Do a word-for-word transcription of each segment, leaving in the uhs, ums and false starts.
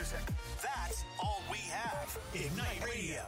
music. That's all we have. Ignite Radio.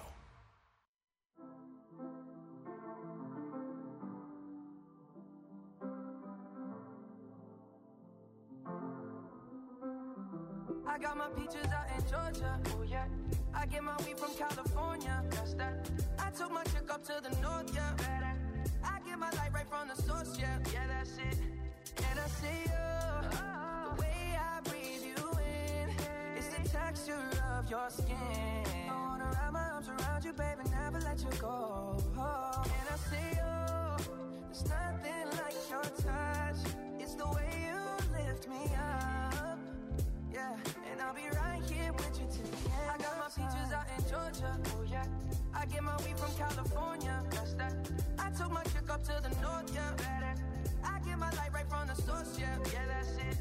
I got my peaches out in Georgia, oh yeah. I get my weed from California, that's that. I took my chick up to the north, yeah. I get my light right from the source, yeah. Yeah, that's it. And I see you, the way I breathe you in, it's the texture of your skin. I wanna wrap my arms around you, baby, never let you go. Oh, and I see you, there's nothing like your touch. It's the way you lift me up, yeah. And I'll be right here with you till the end. I got my peaches out in Georgia, oh yeah. I get my weed from California, that's that. I took my chick up to the north, yeah. I get my light right from the source, yeah. Yeah, that's it.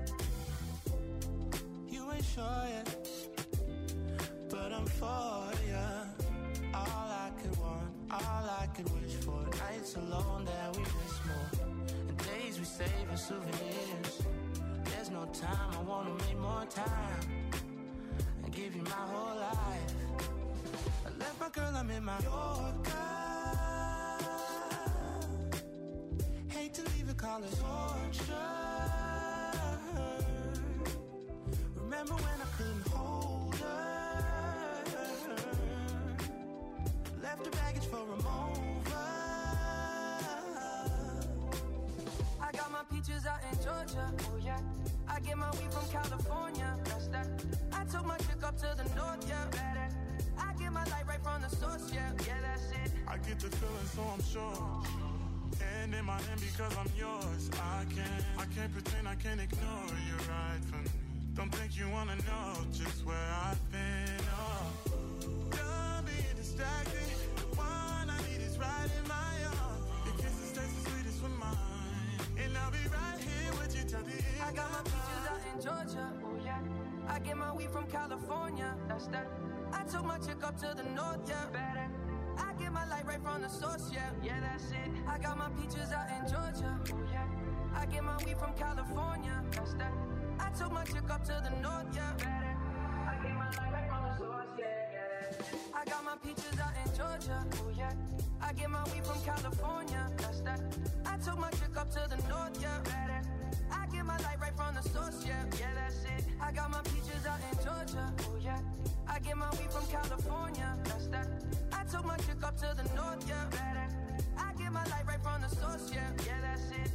You ain't sure yet, but I'm for ya. All I could want, all I could wish for. Nights alone that we miss more, and days we save as souvenirs. There's no time, I wanna make more time and give you my whole life. I left my girl, I'm in my Yorker. Hate to leave it, call it torture. Remember when I couldn't hold her? Left her baggage for a mover. I got my peaches out in Georgia, oh yeah. I get my weed from California, that's that. I took my chick up to the north, yeah. I get my light right from the source, yeah. Yeah, that's it. I get the feeling, so I'm sure. And in my hand because I'm yours. I can't, I can't pretend, I can't ignore you right from me. Don't think you wanna know just where I've been. Oh, don't be distracted. The one I need is right in my arms. Your kisses taste the sweetest with mine, and I'll be right here with you till the end. I got my peaches out in Georgia, oh yeah. I get my weed from California, that's that. I took my chick up to the north, yeah. I get my light right from the source, yeah. Yeah, that's it. I got my peaches out in Georgia, oh yeah. I get my weed from California, that's that. I took my chick up to the north, yeah. I get my light right from the source, yeah, yeah. I got my peaches out in Georgia, oh yeah. I get my weed from California, that's that. I took my chick up to the north, yeah. I get my light right from the source, yeah. Yeah, that's it. I got my peaches out in Georgia, oh yeah. I get my weed from California, that's that. I took my chick up to the north, yeah. I get my light right from the source, yeah. Yeah, that's it.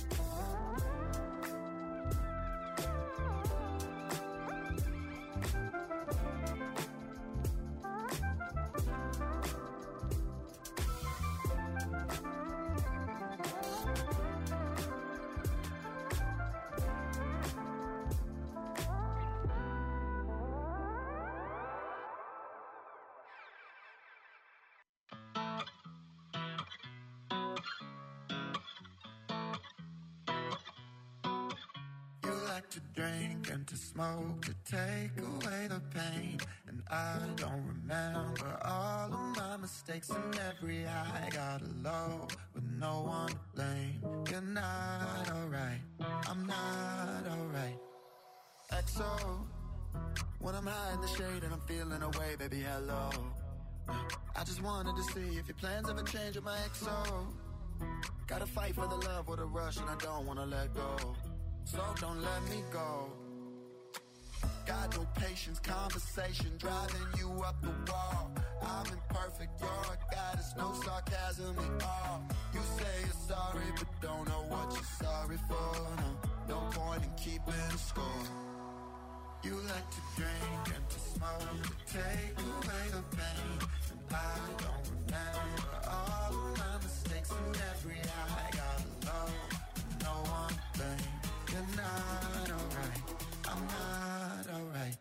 To drink and to smoke to take away the pain, and I don't remember all of my mistakes, and every high got a low with no one to blame. You're not alright, I'm not alright. X O, when I'm high in the shade and I'm feeling away, baby, hello. I just wanted to see if your plans ever change with my X O. Gotta fight for the love with a rush and I don't wanna let go. So don't let me go. Got no patience, conversation driving you up the wall. I'm imperfect, you're a goddess, no sarcasm at all. You say you're sorry, but don't know what you're sorry for. No, no point in keeping score. You like to drink and to smoke to take away the pain, and I don't remember all of my mistakes, and every high got low, no one to blame. You're not alright, I'm not alright.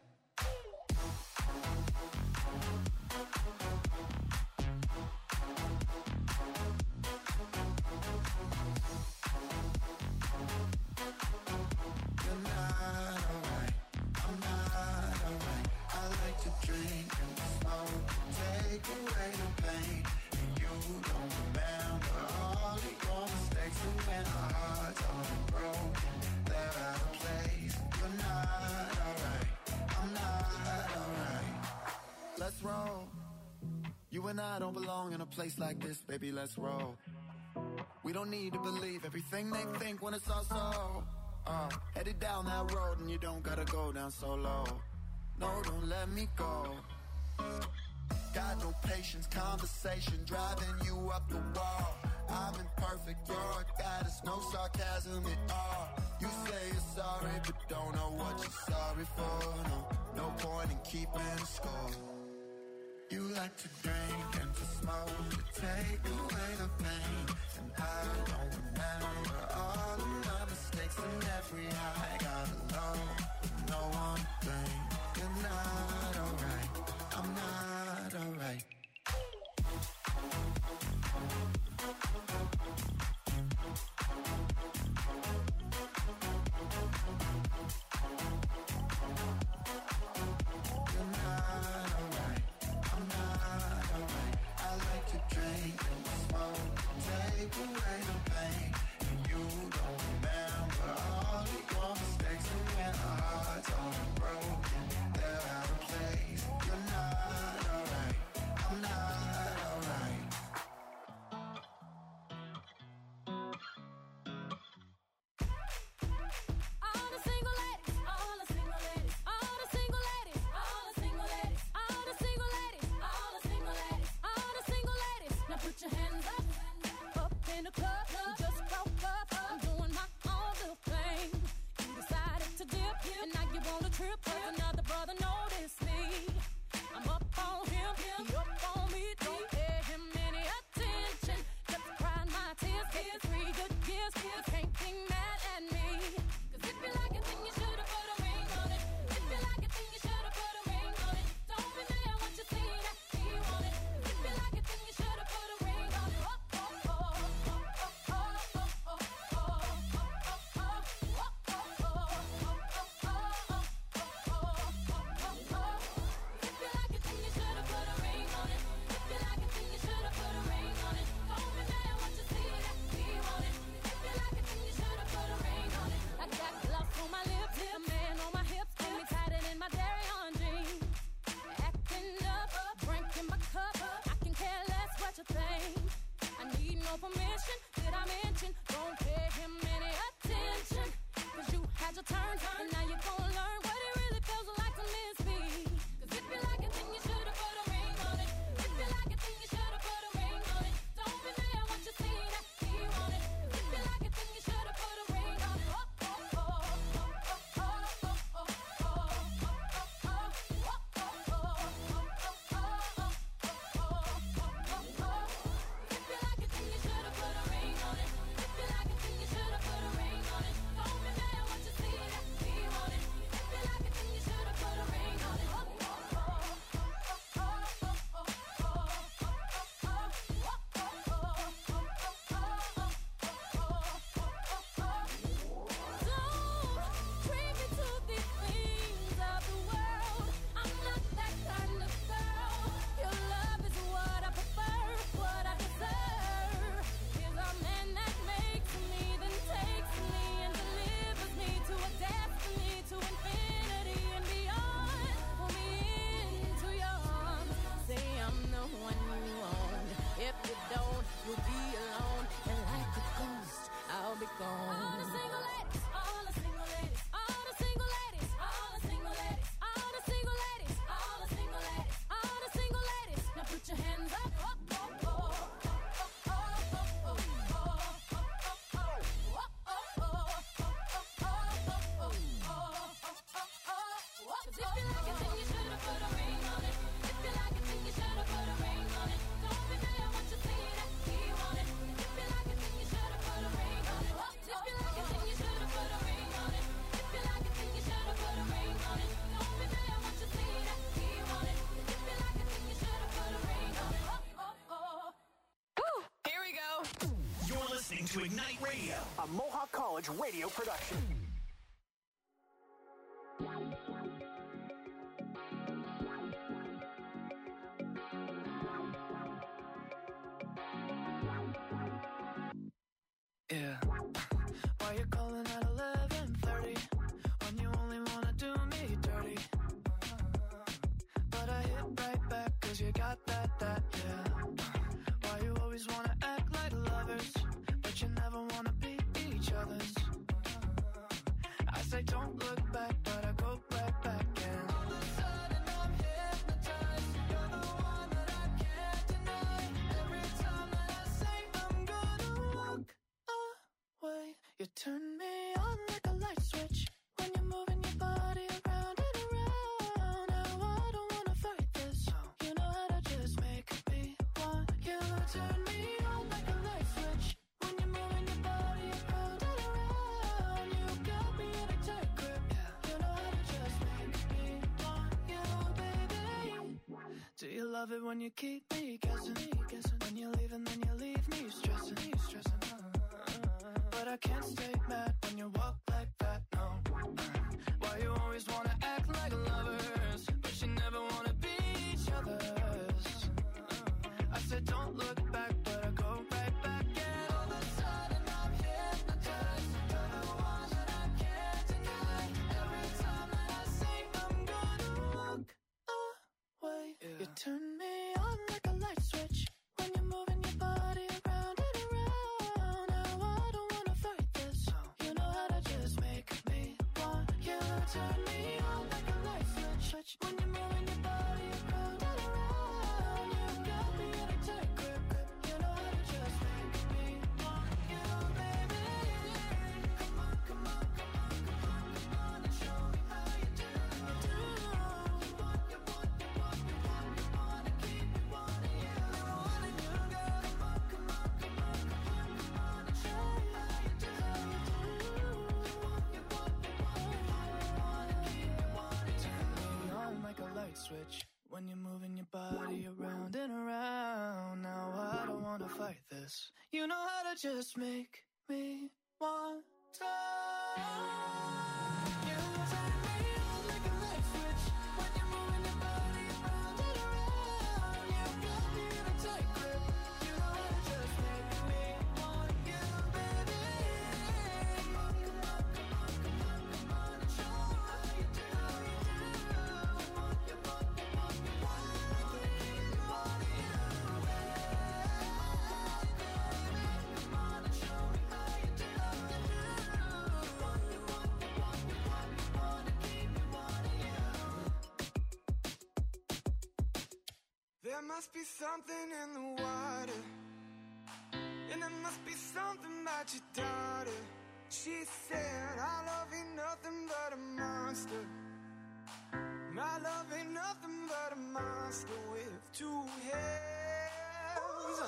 You're not alright, I'm not alright. I like to drink and smoke, take away the pain, and you don't remember all of your mistakes, and when our hearts are broken, they're out of place. You're not alright, I'm not let's roll. You and I don't belong in a place like this, baby, let's roll. We don't need to believe everything they think when it's all so. Uh, headed down that road and you don't gotta go down so low. No, don't let me go. Got no patience, conversation driving you up the wall. I'm imperfect, you're a goddess, no sarcasm at all. You say you're sorry, but don't know what you're sorry for. No, no point in keeping score. You like to drink and to smoke to take away the pain. And I don't remember all of my mistakes and every high. Gotta know, know one thing, you're not alright. I'm not alright. To Ignite Radio, a Mohawk College radio production. Yeah. Why you calling at eleven thirty when you only wanna do me dirty? But I hit right back. cause you got that, that, yeah. Why you always wanna act like lovers, but you never wanna be each other's. I say don't look back, but I go right back and all of a sudden I'm hypnotized. You're the one that I can't deny. Every time that I say I'm gonna walk away, you turn me on like a light switch when you're moving your body around and around. Now I don't wanna fight this. You know how to just make me want you. Turn me on like a light switch when you're moving your body around and around. You got me in a tight grip. You know how to just make me want you, baby. Do you love it when you keep me guessing? When you leave and then you leave me stressing, stressing. But I can't stay mad when you walk like that, no. Why you always wanna act like lovers, but you never wanna be each other's. I said don't look back, but I go right back and all of a sudden I'm hypnotized. You're the one that I can't deny. Every time that I say I'm gonna walk away, yeah. You turn me on like a light switch when you're moving your body around and around. Now I don't wanna fight this. You know how to just make me want you. Turn me on like a light switch when you're moving your body around and around. You got me in a tight grip. You know how to just make me want you, baby. Come on, come on, come on, come on, come on and show me how you do. Do you want, you want, you want, you want, you want to keep me wanting you. I wanna do, girl. Come on, come on, come on, come on, come on and show me how you do. You want, you want, you want, you want, you want to keep me wanting you. Turn me on like a light switch when you're moving your body around and around. Now I don't wanna fight this. You know how to just make me want to. You turn me on like a light switch when you're moving your body around and around. You got me in a tight grip. You know how to just make me want you, baby. Come on, come on, come on, come on, come on and show me how you do. You want, you want, you want, you want, you want to keep me wanting you, baby. Come on and show me how you do. You want, you want, you want, you want, you want to keep me wanting you. There must be something in the water, and there must be something about your daughter. She said, our love ain't nothing but a monster. My love ain't nothing but a monster with two heads.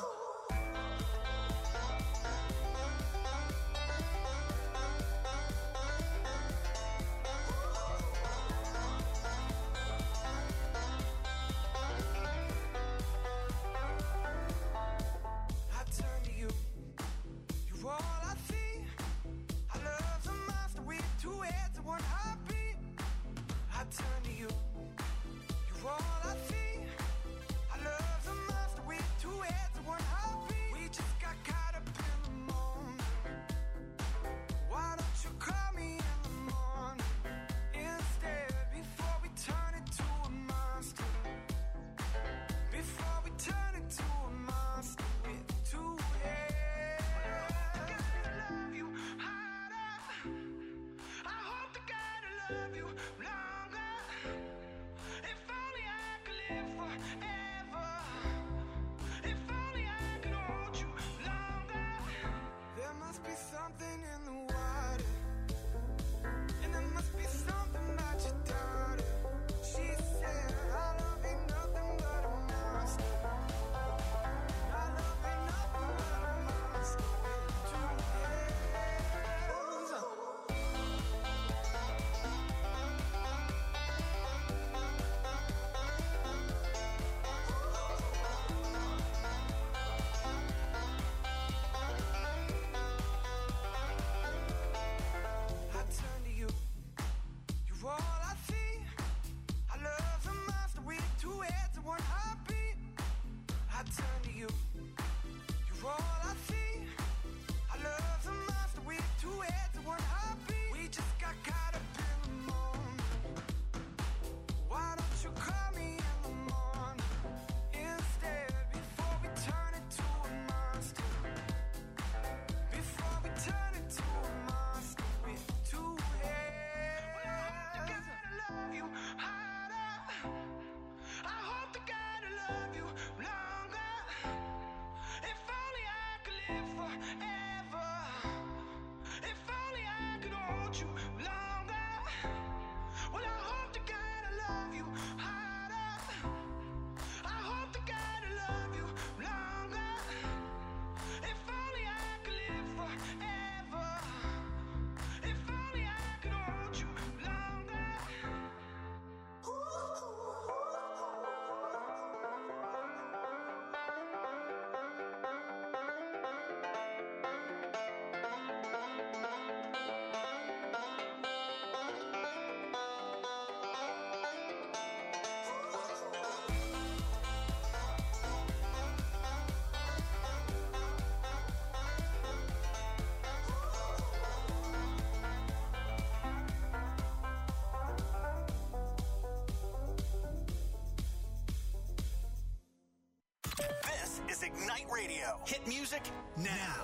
I turn to you, you're all I see. I love the monster with two heads and one heartbeat. I turn to you, you're all I see. I love the monster with two heads and one heartbeat. We just got caught up in the moment. Why don't you call me in the morning instead, before we turn into a monster? Before we turn into a monster with two heads. I love you harder. I hope to God I love you longer. If only I could live forever. If only I could hold you longer. There must be something in the water, and there must be something about your daughter. She said, our love ain't nothing but a monster. Our love ain't nothing but a monster with two heads. I turn to you, you're all I see. I love the monster with two heads and one heartbeat. I turn to you, you're all I see. I love the monster with two heads and one heartbeat. We just got caught up in the moment. Why don't you call me in the morning is Ignite Radio. Hit music now.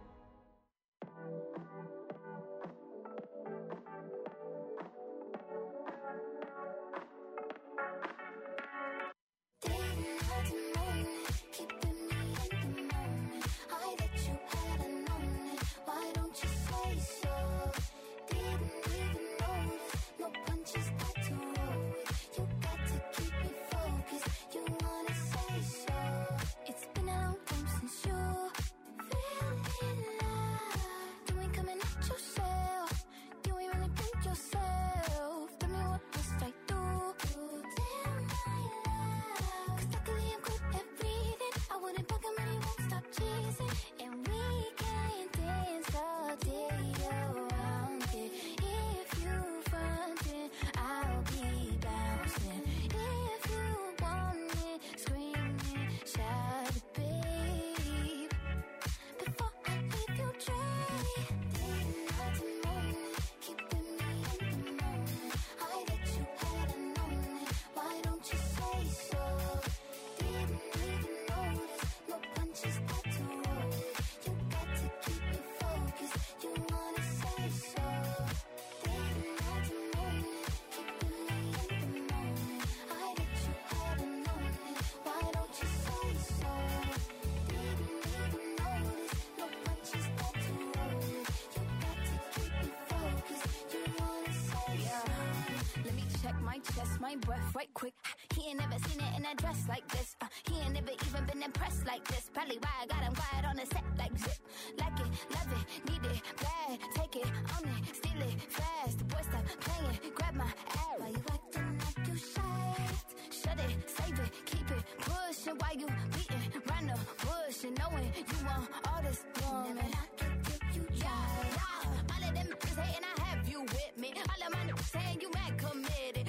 Chest, my breath right quick. He ain't never seen it in a dress like this. Uh, he ain't never even been impressed like this. Probably why I got him quiet on the set like zip. Like it, love it, need it, bad. Take it, own it, steal it, fast. The boy stop playing, grab my ass. Why you acting like you shy? Shut it, save it, keep it pushing. Why you beating round the bush and knowing you want all this woman? Never knock it till you try. Yeah, all of them is hating, I have you with me. All of my niggas saying you mad committed.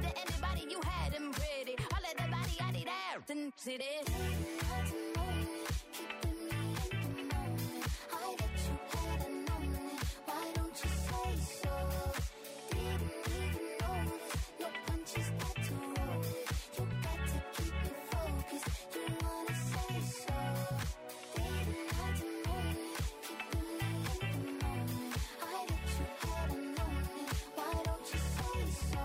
You had him ready. All of the body I did out and see this. I bet you had a moment. Why don't you say so? Didn't even notice. No punches got to roll it. You got to keep it focused. You wanna say so? Didn't have to moan it. Keeping me in the moment. I bet you had a moment. Why don't you say so?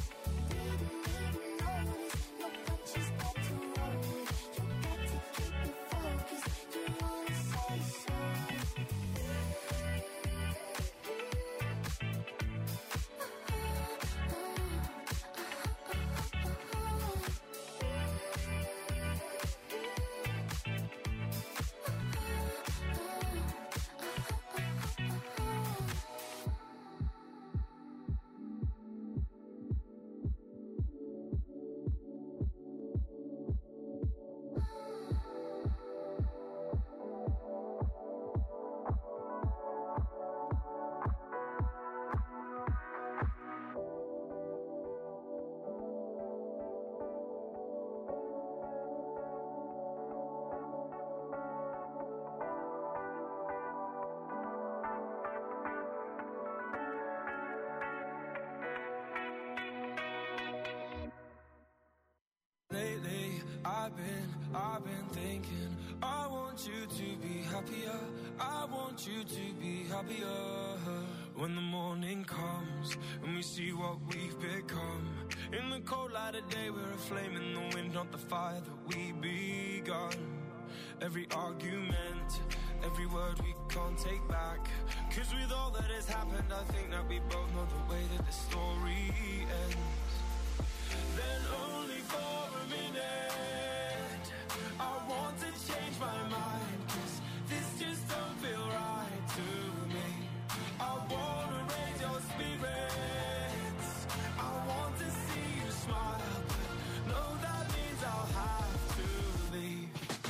Lately, I've been, I've been thinking, I want you to be happier, I want you to be happier. When the morning comes, and we see what we've become. In the cold light of day, we're a flame in the wind, not the fire that we begun. Every argument, every word we can't take back. Cause with all that has happened, I think that we both know the way that the story ends. Then only for a minute I want to change my mind, cause this just don't feel right to me. I wanna raise your spirits, I want to see you smile, but no, that means I'll have to leave.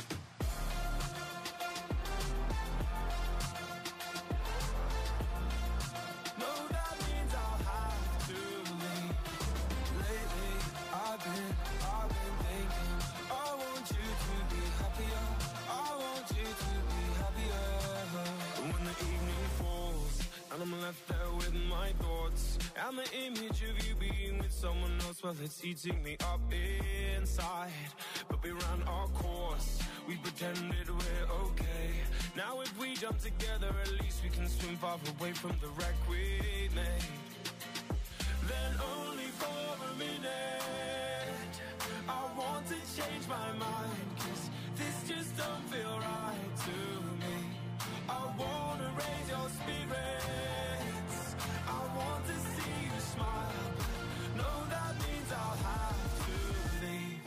No, that means I'll have to leave. Lately, I've been, I've been thinking, I want you to be happier, I want you to be happier. When the evening falls, and I'm left there with my thoughts, and the image of you being with someone else, well, it's eating me up inside. But we ran our course, we pretended we're okay. Now if we jump together, at least we can swim far away from the wreck we made. Then only for a minute, I want to change my mind, 'cause this just don't feel right to me. I wanna raise your spirits, I want to see you smile. No, that means I'll have to leave.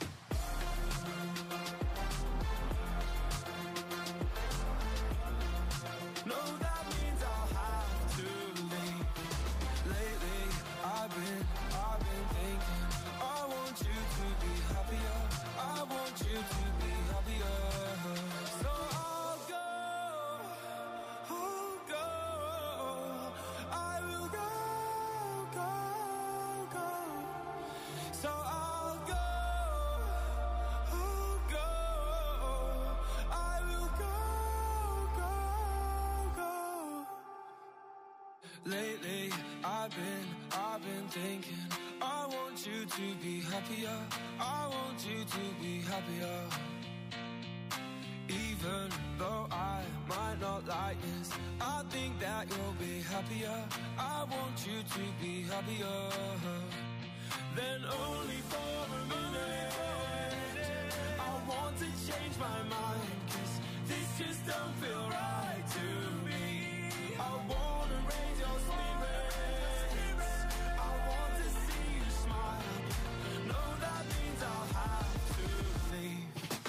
No, that means I'll have to leave. Lately, I've been, I've been thinking, I want you to be happier, I want you to be happier. So I'll go, I'll go, I will go, go, go. So I'll go, I'll go, I will go, go, go. Lately, I've been, I've been thinking, I want you to be happier, I want you to be happier. Even though I might not like this, I think that you'll be happier, I want you to be happier. Then only for a minute, I want to change my mind, 'cause this just don't feel right to me. I wanna raise your spirits, I want to see you smile. No, that means I'll have to leave.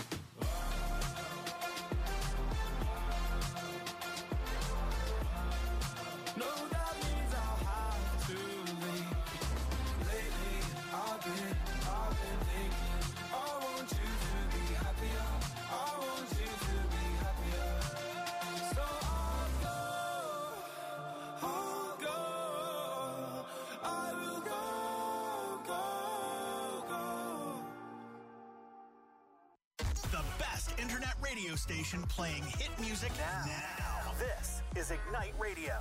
No, that means I'll have to leave. Lately, I've been, I've been thinking, I want you to be happier, I want you to be happier. So I'll go, I'll go, I will go, go, go. The best internet radio station playing hit music now. now. This is Ignite Radio.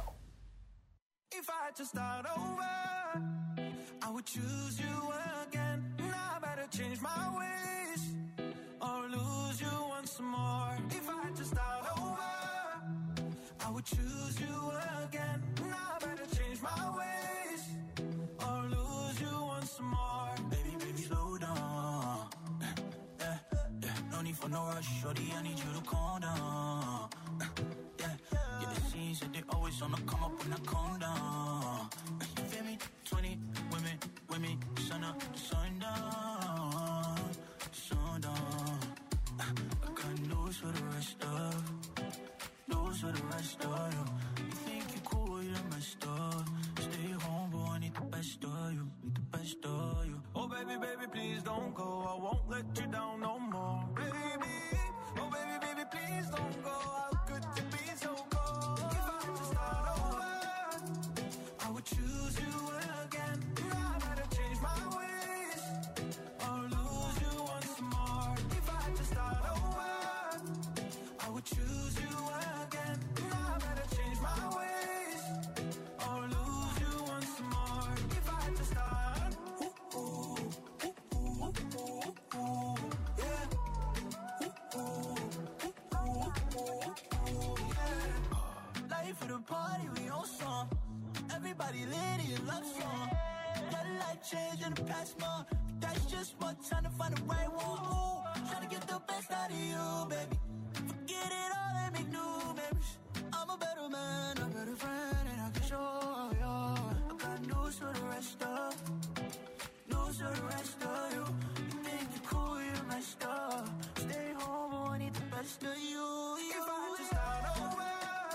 If I had to start over, I would choose you again. Now I better change my ways or lose you once more. If I had to start over, I would choose you again. Now I better change my ways or lose you once more. Baby, baby, slow down. Yeah, yeah, no need for no rush, shorty, I need you to calm down. Yeah, yeah, the scenes that they always on the come up when I calm down. You feel me? twenty women, women, sun up, sun down, sun down. I got news for the rest of, news for the rest of you. You think you're cool, you're messed up. Stay home, but I need the best of you, need the best of you. Oh baby, baby, please don't go, I won't let you down no more. Baby, oh baby, baby, please don't go. How could you be so cold? If I had to start over, I would choose you again. Now I better change my ways or lose you once more. If I had to start over, I would choose you again. Now I better change my ways or lose you once more. If I had to start, ooh, ooh, ooh, ooh, ooh, ooh, yeah. Ooh, ooh, ooh, ooh, ooh, yeah. Life of the party, we on song. Everybody lit in love song. Got a life change in the past month. That's just one time to find the right one. Ooh, trying to get the best out of you, baby. Forget it all and make new memories. I'm a better man, a better friend, and I can show you. I got news for the rest of, news for the rest of you. You think you're cool, you're messed up. Stay home, but I need the best of you. If I had to start over,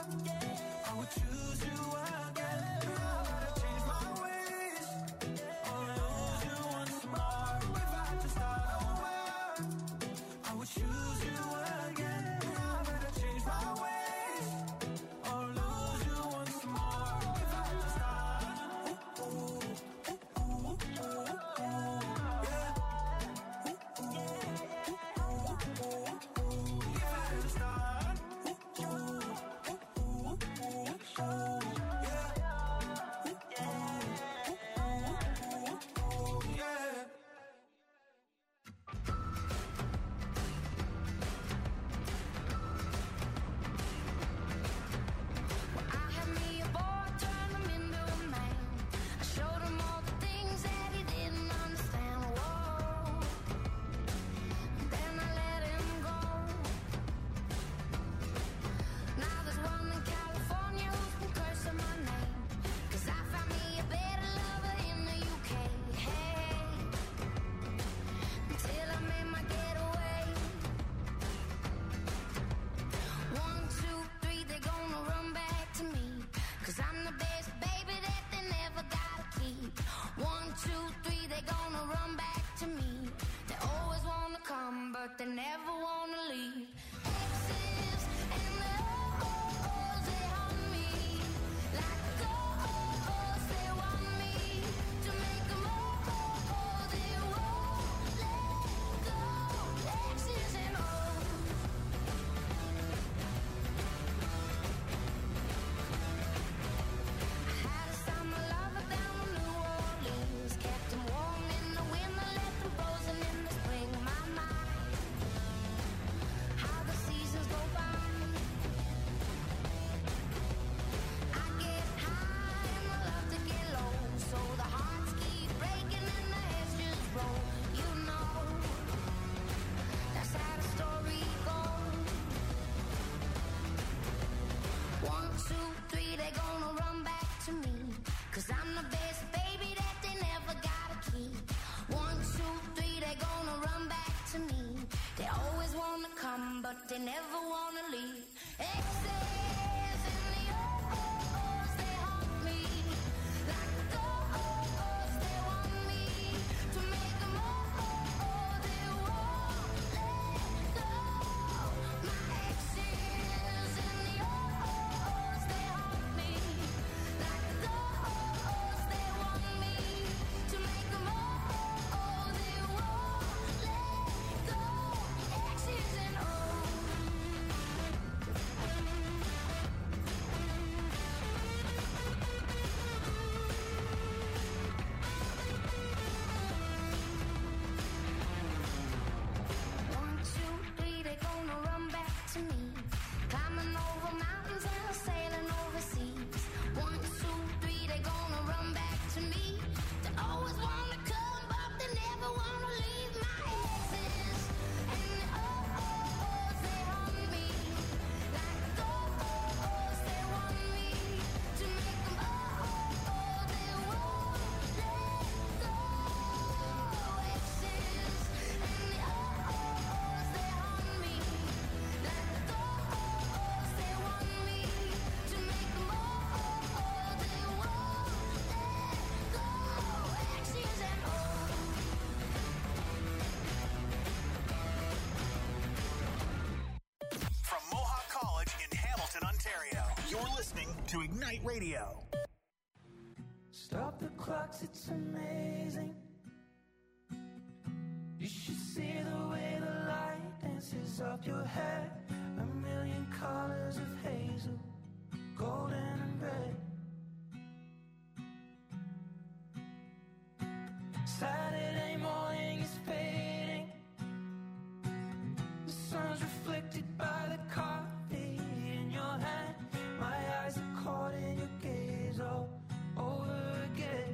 I would choose you again. Now I better change my ways or lose you once more. If I had to start over, I would choose you again. Now I better change my ways or lose you once more. If I had to start, ooh, ooh, ooh, ooh, ooh, ooh, yeah. they never wanna leave. Exes and the oh-ohs, they haunt me like ghosts. They want me to make them oh-oh, they won't let go. Exes and oh. I had a summer lover down in New Orleans, kept him warm in the winter, left him frozen in the spring. My mind, how the seasons go by. I get high and I love to get low, so the hearts keep breaking and the heads just roll. You know, that's how the story goes. One, two, three, they gonna run back to me, 'cause I'm the best baby that they never gotta keep. One, two, three, they gonna run back to me. They always wanna come, but they never wanna leave. Exes and the oh-ohs, they haunt me like ghosts. They want me to make them oh-oh, they won't let go. My exes and the oh-ohs, they haunt me like ghosts. They want me to make them oh-oh, they won't let go. Exes and oh. One, two, three, they gonna run back to me. Climbing over mountains and sailing overseas. One, two, three, they gonna run back to me. They always wanna come, but they never wanna leave. My exes and the oh-ohs, they haunt me like ghosts. They want me to make them oh-oh, they won't let go. Exes and the oh-ohs, they haunt me like ghosts. They want me to make them oh-oh, they won't let go. Exes and oh. From Mohawk College in Hamilton, Ontario, you're listening to Ignite Radio. Stop the clocks, it's amazing. You should see the way the light dances up your hair. A million colors of hazel, golden and red. Saturday morning is fading. The sun's reflected by the coffee in your hand. My eyes are caught in your gaze all over again.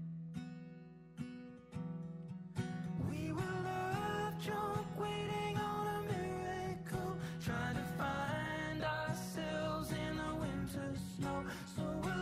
We were love drunk, waiting on a miracle, trying to find ourselves in the winter snow. So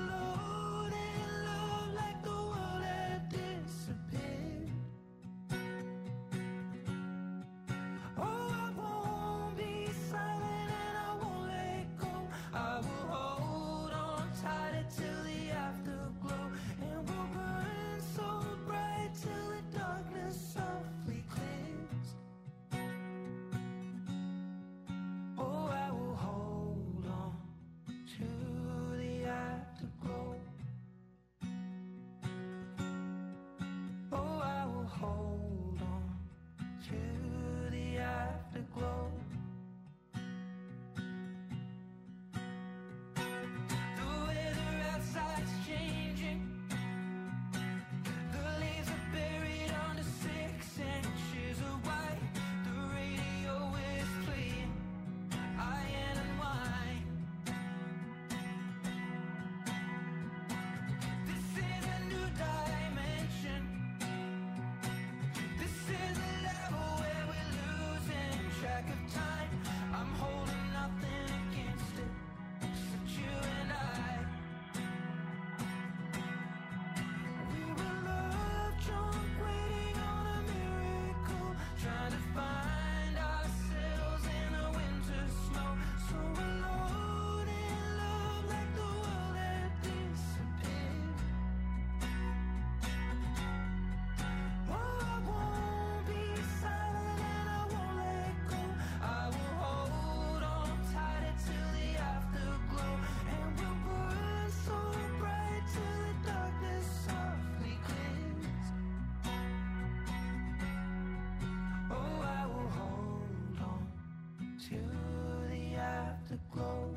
afterglow.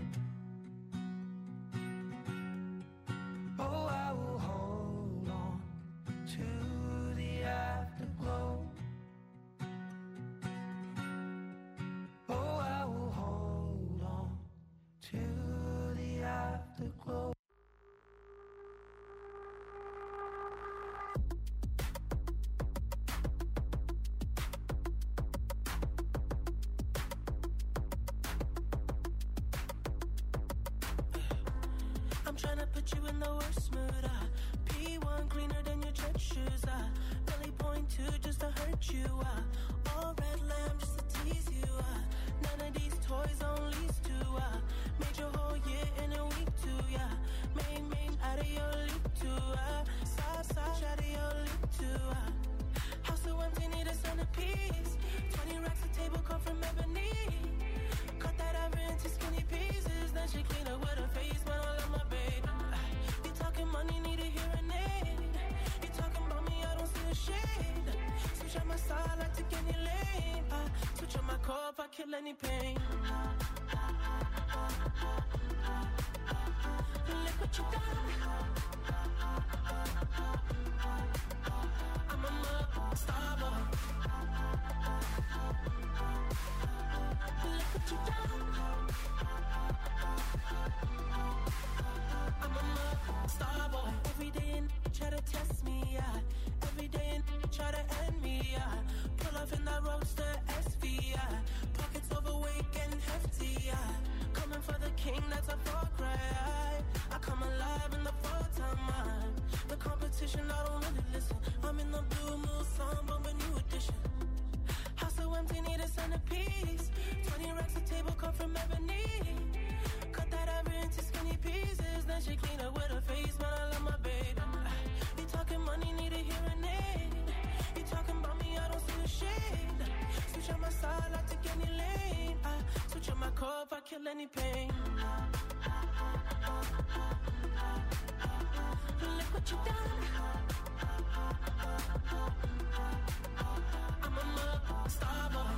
Oh, I will hold on to the afterglow. Oh, I will hold on to the afterglow. I'm tryna put you in the worst mood, uh. P one cleaner than your church shoes, uh. Belly point two just to hurt you, uh. All red lamb just to tease you, uh. None of these toys on lease to, uh. Made your whole year in a week too, yeah. Main, main, out of your league too, uh. Side, side, out of your league too, uh. House so empty, need a centerpiece. Twenty racks a table come from ebony. Cut that ever into skinny pieces. Then she clean up with her face, man, I love my baby. You talking money, need a hearing aid. You talking about me, I don't see a shade. Switch on my side, I take any lane. I switch on my core if I kill any pain. Look what you done. I'm a star boy. Look what you done. I'm a star boy. Every day and try to test me, yeah. Every day and try to end me, yeah. Pull off in that roadster S V, yeah. Pockets overweight getting hefty, yeah. Coming for the king, that's a far cry. I come alive in the full time, man. The competition, I don't really listen. I'm in the blue moon song, bumping new edition. House so empty, need a centerpiece. Twenty racks a table come from ebony. Cut that ever into skinny pieces. Then she clean up with her face, man, I love my baby. You talking money, need a hearing aid. You talking about me, I don't see a shade. Switch on my side, I take any lane. I switch on my core if I kill any pain. Look what you done. I'm a star boy.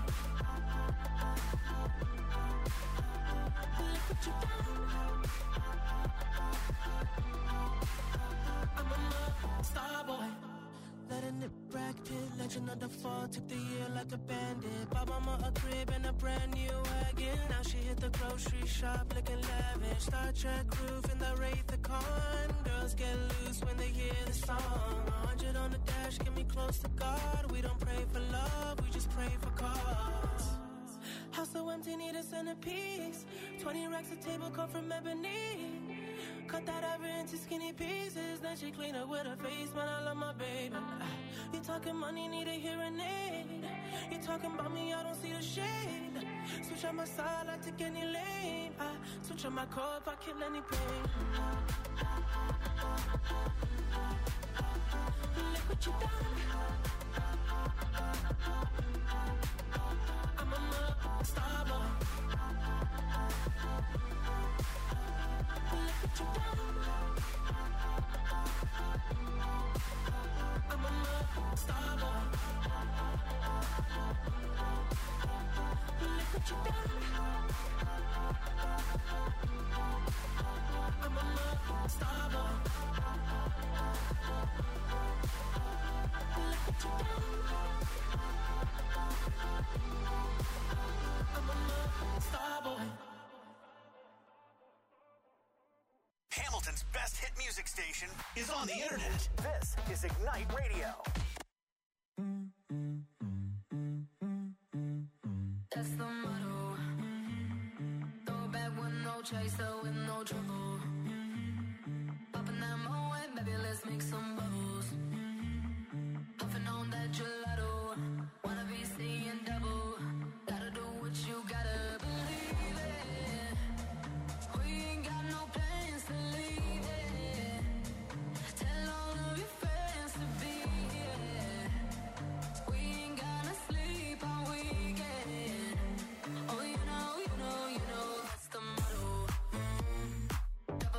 Look what you done. I'm a star boy. Letting it bracket, legend of the fall. Took the year like a bandit. Bought mama a crib and a brand new wagon. Now she hit the grocery shop looking lavish. Star Trek roof in the Wraith the Con. Girls get loose when they hear the song. A hundred on the dash, get me close to God. We don't pray for love, we just pray for cause. House so empty, need a centerpiece. Twenty racks a table come from ebony. Cut that ever into skinny pieces. Then she clean up with her face, man, I love my baby. You talking money, need a hearing aid. You talking about me, I don't see the shade. Switch on my side, I take any lane. I switch on my core if I kill any pain. Look what you done. I'm a star boy. Look what you done. I'm a star boy. Look what you done. I'm a star boy. Look what you done. I'm a star boy. Hamilton's best hit music station is on the internet. This is Ignite Radio. That's the motto. Throw back with no chaser, with no trouble. Popping that Moet, baby, let's make some bubbles. Puffing on that gelato. Wanna be seeing double. Gotta do what you gotta believe it. We ain't got no plans to leave it. Tell all of your friends to be here. We ain't gonna sleep all weekend. Oh, you know, you know, you know, that's the motto. Mm-hmm.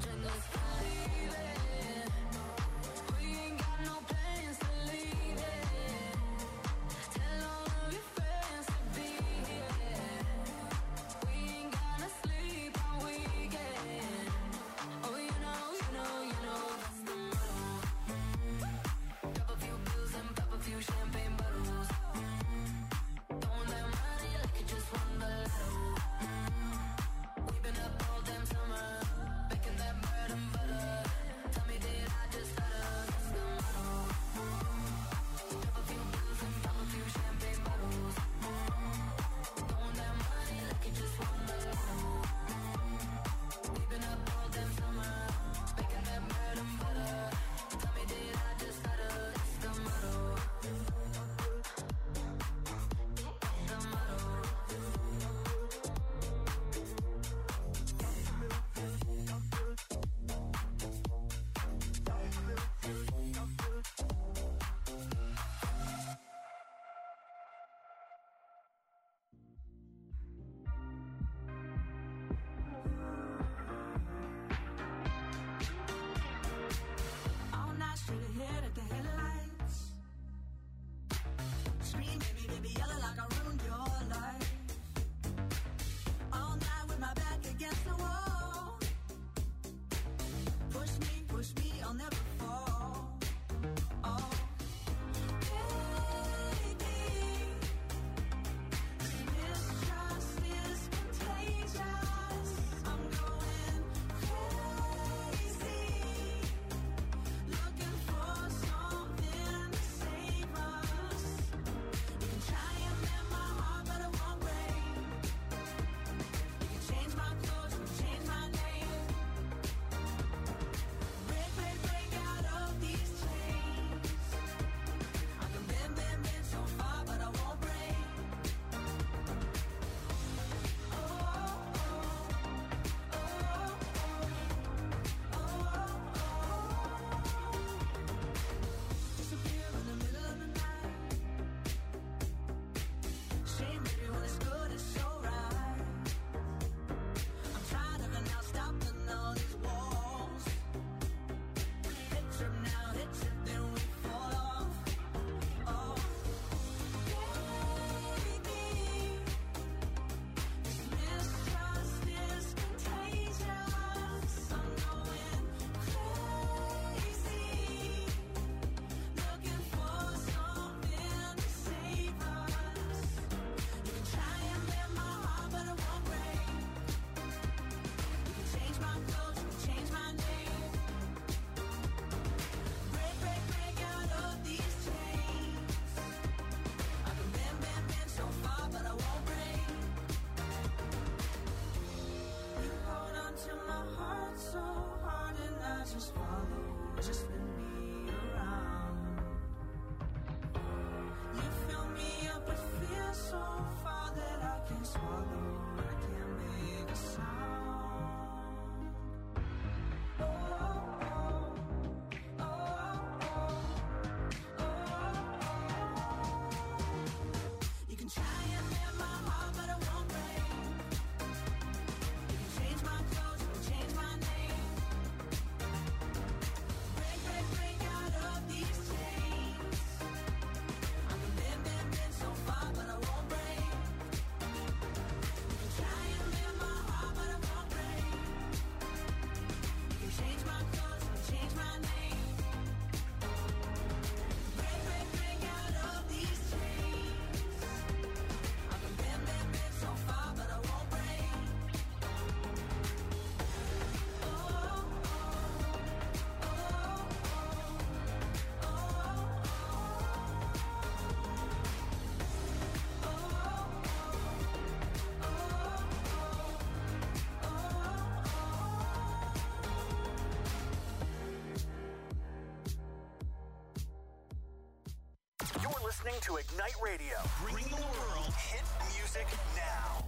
listening to Ignite Radio. Bring the world hit music now.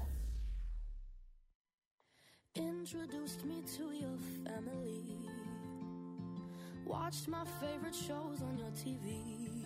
Introduced me to your family. Watched my favorite shows on your T V.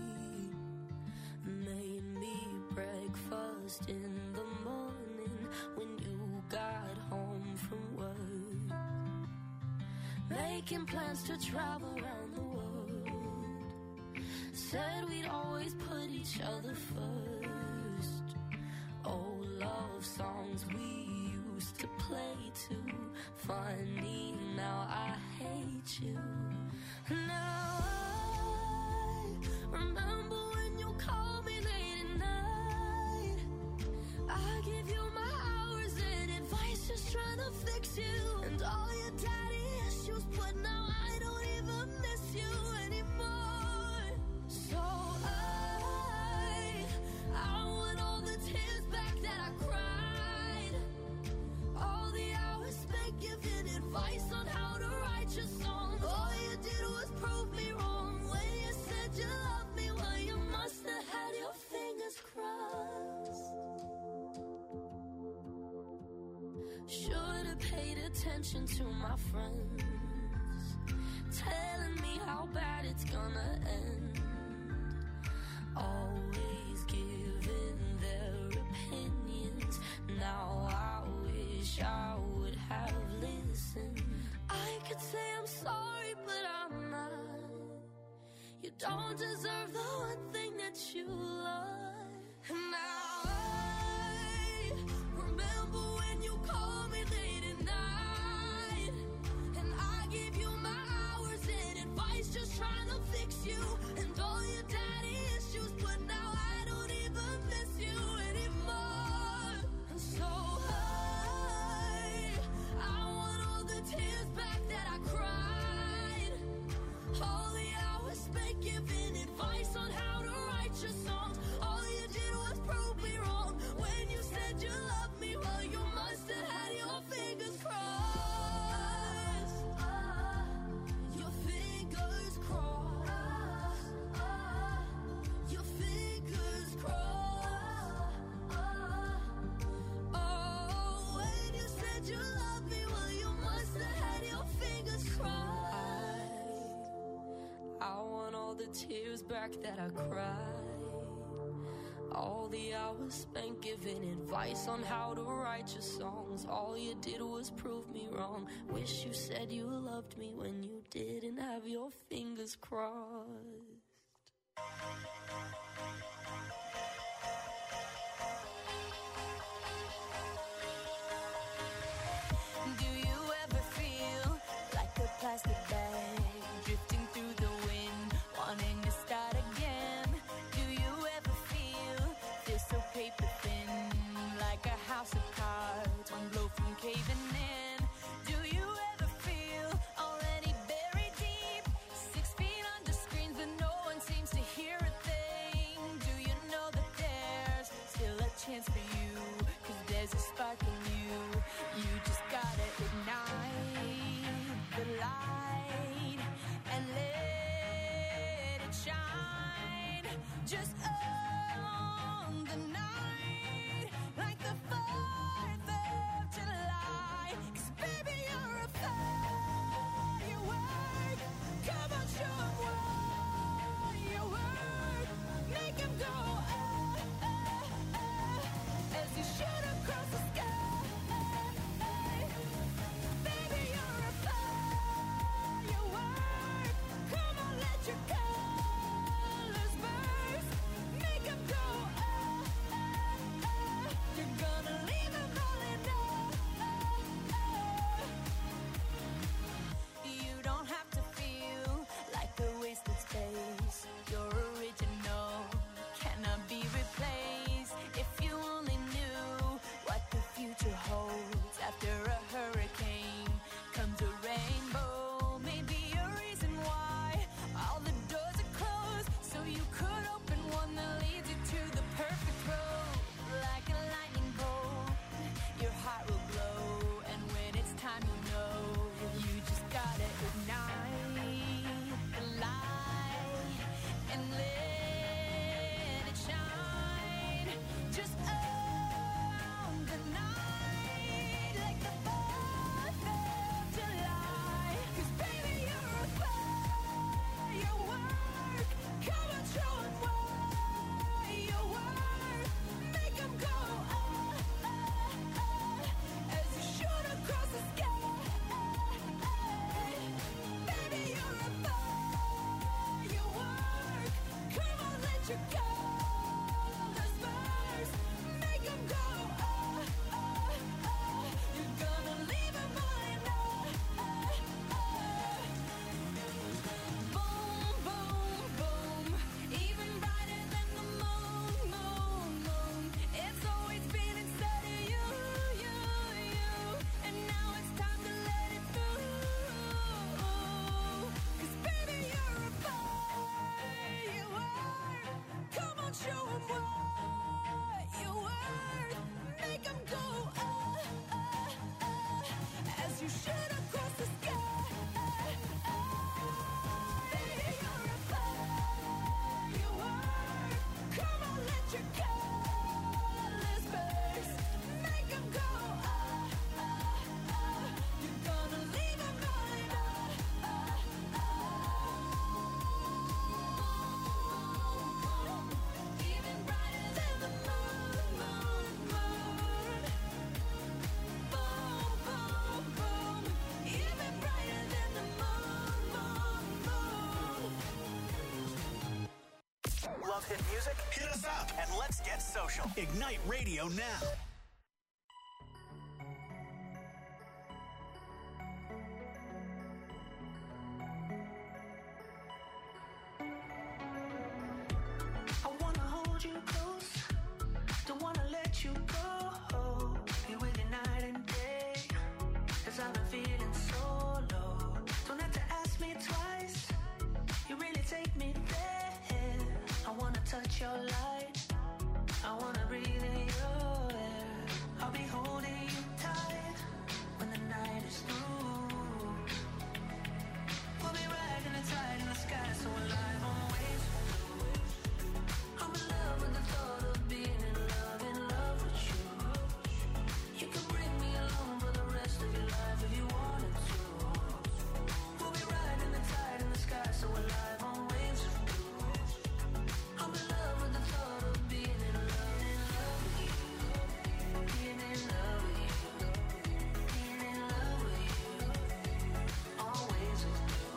Made me breakfast in the morning when you got home from work. making plans to travel around the world. Said we'd always put each other first. Old love songs we used to play too. Funny, now I hate you. Now I remember when you called me late at night. I give you my hours and advice, just trying to fix you. And all your daddy issues, but now I don't even miss you anymore. So I, I want all the tears back that I cried. All the hours spent giving advice on how to write your songs. All you did was prove me wrong when you said you loved me. Well, you must have had your fingers crossed. Should've paid attention to my friends, telling me how bad it's gonna end. Always giving their opinions. Now I wish I would have listened. I could say I'm sorry, but I'm not. You don't deserve the one thing that you love. And now I remember when you called me late at night, and I gave you my hours and advice, just trying to fix you. And all your daddy issues, but now I don't even miss you anymore. And so I, I want all the tears back that I cried. All the hours spent giving advice on how to write your songs. All you did was prove me wrong when you said you loved me. Well, you must have had your fingers crossed. Your fingers crossed. Your fingers crossed. Oh, when you said you loved me, well, you must have had your fingers crossed. I want all the tears back that I cried. All the hours spent giving advice on how to write your songs. All you did was prove me wrong. Wish you said you loved me when you didn't have your fingers crossed. Do you ever feel like a plastic bag drifting through the wind, wanting to start again? Do you ever feel feel so paper thin, like a house of cards, one blow from caving in? Do you ever feel already buried deep, six feet under screens, but no one seems to hear a thing? Do you know that there's still a chance for you? 'Cause there's a spark in you. You just gotta ignite. love hit music? Hit us up and let's get social. Ignite Radio now. I wanna hold you close, don't wanna let you go. Be with you night and day, cause I've been feeling so low. Don't have to ask me twice, you really take me there. I wanna touch your light, I wanna breathe in your air. I'll be holding you tight when the night is through. We'll be riding the tide in the sky, so alive on waves. I'm in love with the thought of being in love, in love with you. You can bring me along for the rest of your life if you wanted to. We'll be riding the tide in the sky, so alive on waves. I'm in love with the thought of being in love, in love with you. Being in love with you. Being in love with you. Always with you.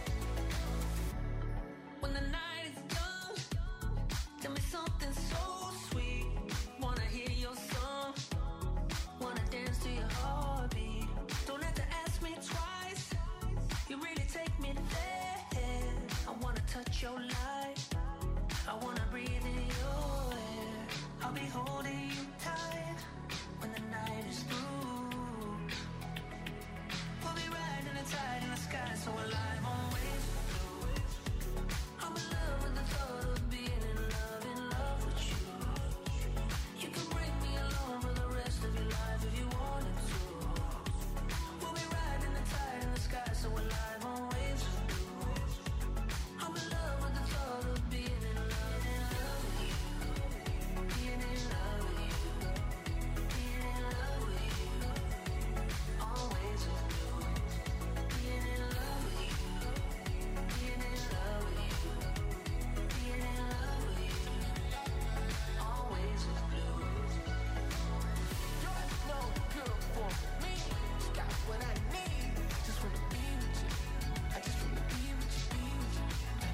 When the night is done, tell me something so sweet. Wanna hear your song, wanna dance to your heartbeat. Don't have to ask me twice, you really take me there. I wanna touch your light, I wanna breathe in your air. I'll be holding you tight when the night is through. We'll be riding the tide in the sky, so alive on waves. I'm in love with the thought of being in love, in love with you. You can bring me along for the rest of your life if you wanted to. We'll be riding the tide in the sky, so alive on waves. I'm in love with the thought of being in love, in love with you. Being in love with you. Being in love with you. Always with you. Being in love with you. Being in love with you. Being in love with you. Always with you. You're no good for me. You got what I need. Just wanna be with you. I just wanna be with you, be with you.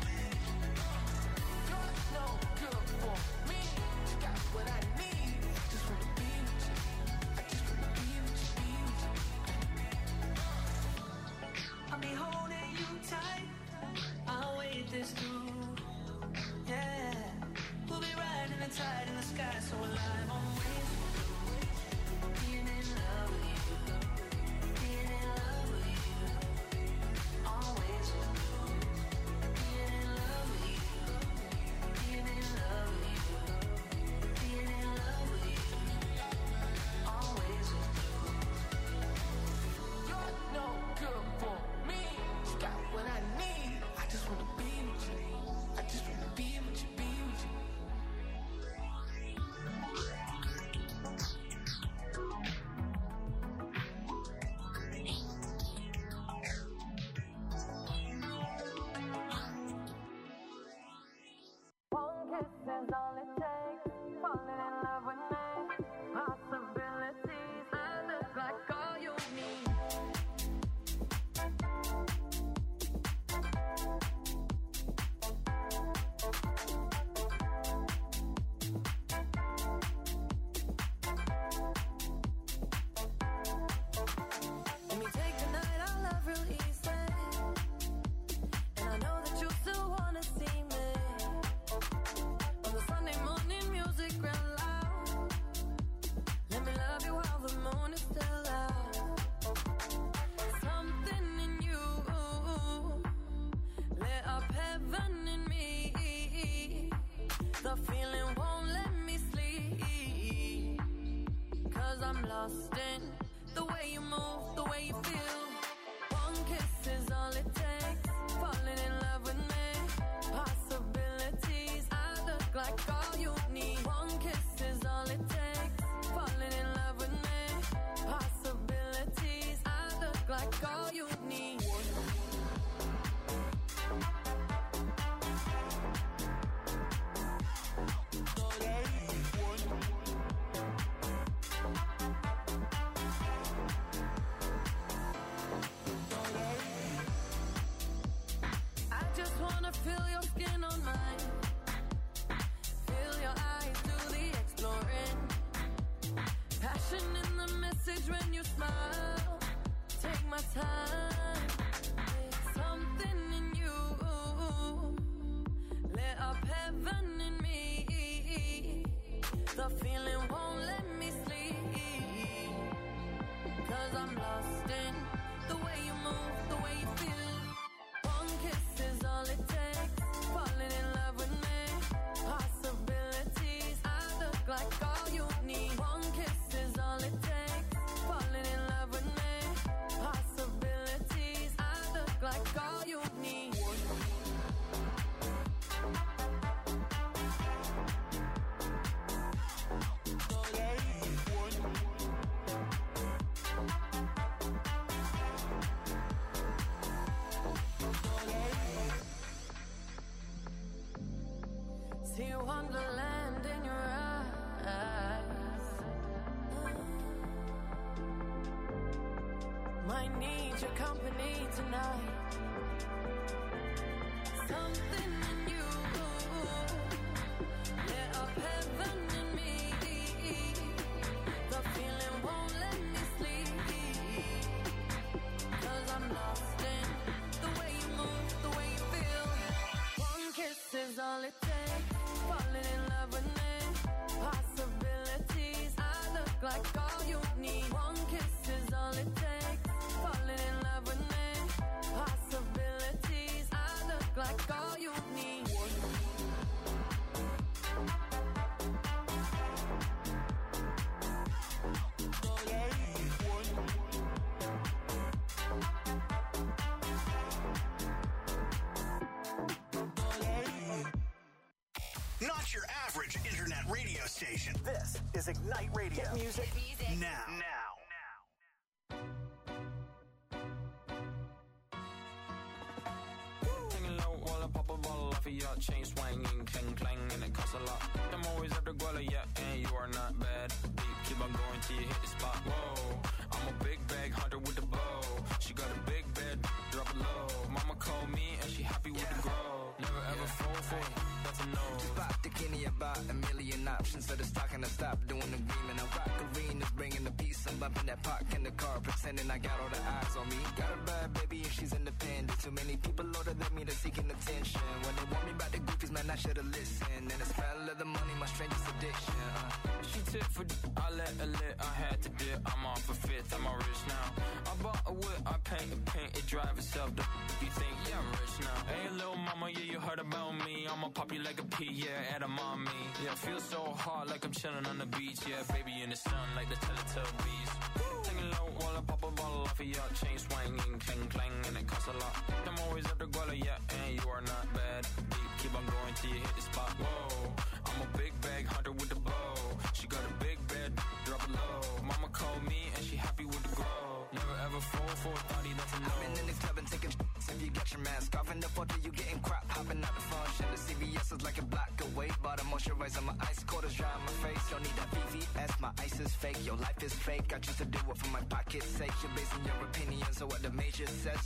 You're no good for me. You got what I need. Just wanna be with you. I just wanna be with you, be with you. I'll be holding you tight. I'll wait this through. Yeah. We'll be riding the tide in the sky, so alive on waves. Being in love with you. Being in love with you. Always with you. Being in love with you. Being in love with you. Being in love with you. Always with you. You're no good for me. You got what I need. I just wanna be with you. I just wanna be with you, be with you. One kiss is all it takes. Falling in love with me. Possibilities. I look like all you need. Let me take the night, I love real easy. And I know that you still wanna see me. On the Sunday morning music real loud. Let me love you while the moon is still out. Something in you lit up heaven in me. The feeling won't let me sleep. Cause I'm lost in the way you move, the way you feel. One kiss is all it takes. Falling in love with me. Possibilities. I look like all you need. One kiss is all it takes. Falling in love with me. Possibilities. I look like all you need. I just wanna feel your skin on mine. need your company tonight. Something in you lit up heaven in me. The feeling won't let me sleep, 'cause I'm lost in the way you move, the way you feel. One kiss is all it takes. Falling in love with me. Possibilities. I look like all you need. One kiss is all it takes. Falling in love with me. Possibilities. I look like all you need. Not your average internet radio station. This is Ignite Radio. Hit music, Hit music. now. Now. Taking low while I pop a bottle off of your chain swinging, clang clang, and it costs a lot. I'm always after Guala, yeah, and you are not bad. Deep, keep on going till you hit the spot. Whoa, I'm a big bag hunter with the bow. She got a big bed, drop it low. Mama called me and she happy with the grow. Never ever yeah. fall for it, that's a no. Just bought the Kenny about a million options. So the stock and I stop doing the agreement. I rock arenas, bringing the peace. I'm bumping that park in the car, pretending I got all the eyes on me. Got a bad baby and she's independent. Too many people older than me, they're seeking attention. When they want me about the goofies, man, I should've listened. And the smell of the money, my strangest addiction. Uh. She tip for d- I let her lit, I had to dip. I'm off for fifth, I'm all rich now. I bought a whip, I paint and paint, it drive itself. The f- you think, yeah, I'm rich now. Hey, little mama, yeah, you heard about me. I'ma pop you like a pea, yeah, at a mommy. Yeah, feel so hard like I'm chilling on the beach. Yeah, baby in the sun like the Teletubbies. Taking low while I pop a bottle off of your chain swinging, clang clang, and it costs a lot. I'm always after Guala, yeah, and you are not bad. Deep, keep on going till you hit the spot. Whoa, I'm a big bag hunter with the bow. She got a big bed, drop it low. Mama called me and she happy with the grow. Never ever fall for a thotty, that's a no. I've been in the club and taking sh**s. If you got your mask off in the photo, you getting crap. Hopping out the function. The C V S is like a block away. Bought a moisturizer, my ice cold is dry on my face. Don't need that V V S, my ice is fake. Your life is fake. I choose to do it for my pocket's sake. You're basing your opinions on what the major says.